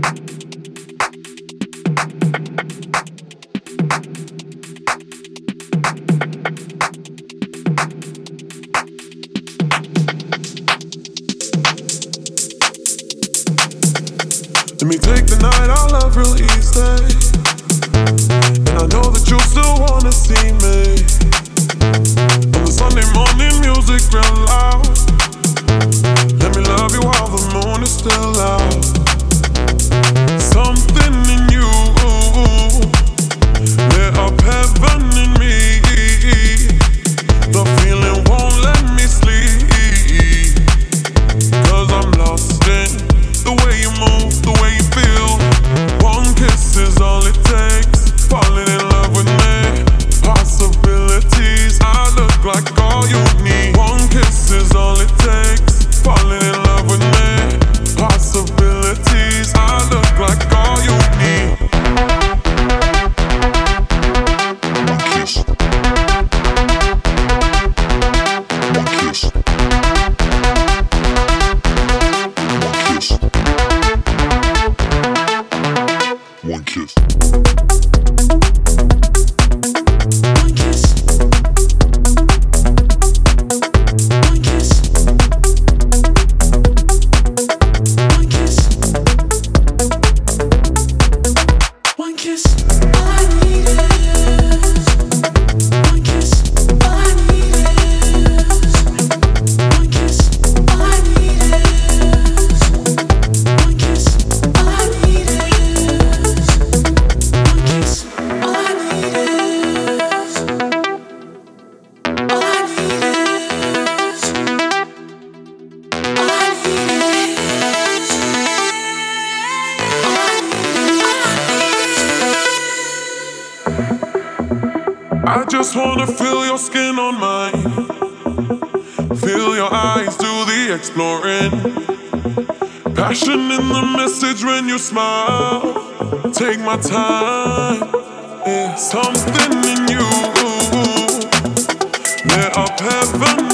Let me take the night, I love real easy. And I know that you still wanna see me. On the Sunday morning music real loud. Let me love you while the moon is still out. Something in you lit up heaven in me. The feeling won't let me sleep, 'cause I'm lost in the way you move, the way you feel. One kiss is all it takes. Falling in love with me. Possibilities, I look like all you need. One kiss is all it takes. Falling in love with me. Possibilities, I look like all you need. One kiss. One kiss. One kiss. I just wanna feel your skin on mine. Feel your eyes do the exploring. Passion in the message when you smile. Take my time. Yeah. Something in you lit up heaven